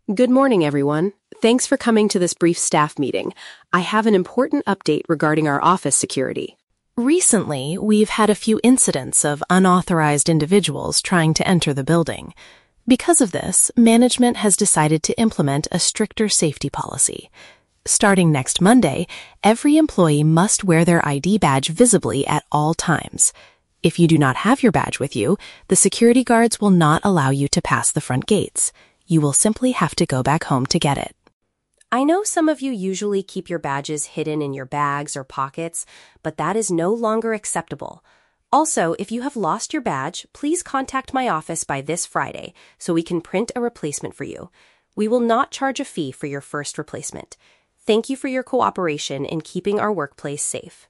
Good morning, everyone. Thanks for coming to this brief staff meeting. I have an important update regarding our office security. Recently, we've had a few incidents of unauthorized individuals trying to enter the building. Because of this, management has decided to implement a stricter safety policy. Starting next Monday, every employee must wear their ID badge visibly at all times. If you do not have your badge with you, the security guards will not allow you to pass the front gates. You will simply have to go back home to get it. I know some of you usually keep your badges hidden in your bags or pockets, but that is no longer acceptable. Also, if you have lost your badge, please contact my office by this Friday so we can print a replacement for you. We will not charge a fee for your first replacement. Thank you for your cooperation in keeping our workplace safe.